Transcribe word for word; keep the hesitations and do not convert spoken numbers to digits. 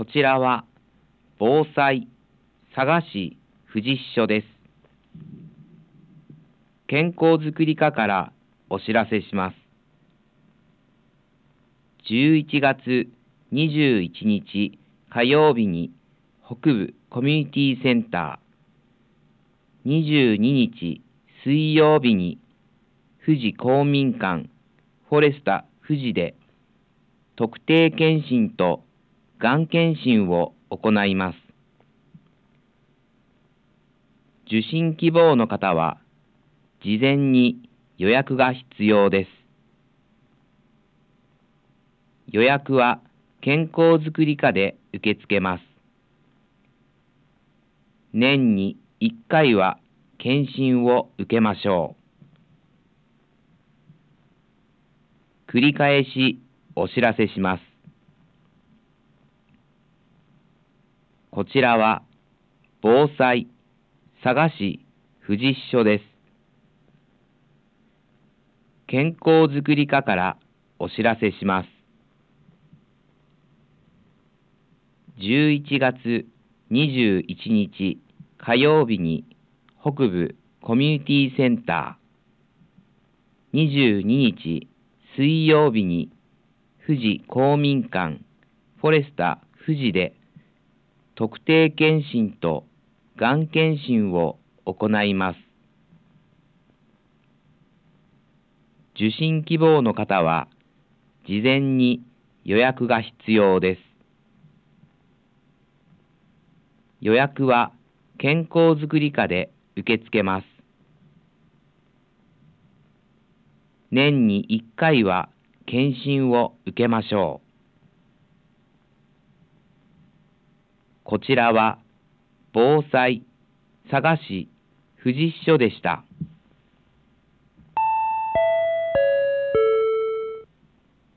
ちらは防災佐賀市富士支所です。健康づくり課からお知らせします。じゅういちがつにじゅういちにち火曜日に北部コミュニティセンター、にじゅうににち水曜日に富士公民館フォレスタ富士で特定健診とがん検診を行います。受診希望の方は事前に予約が必要です。予約は健康づくり課で受け付けます。年にいっかいは検診を受けましょう。繰り返しお知らせします。こちらは防災佐賀市富士支所です。健康づくり課からお知らせします。じゅういちがつにじゅういちにち火曜日に北部コミュニティセンター、にじゅうににち水曜日に富士公民館フォレスタ富士で特定健診とがん検診を行います。受診希望の方は事前に予約が必要です。予約は健康づくり課で受け付けます。年にいっかいは検診を受けましょう。こちらは防災佐賀市富士支所でした。